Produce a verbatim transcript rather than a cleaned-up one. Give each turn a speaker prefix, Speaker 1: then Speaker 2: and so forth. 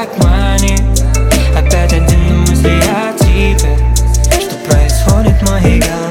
Speaker 1: как манит. Опять один на мысли о тебе. Что происходит в моей голове?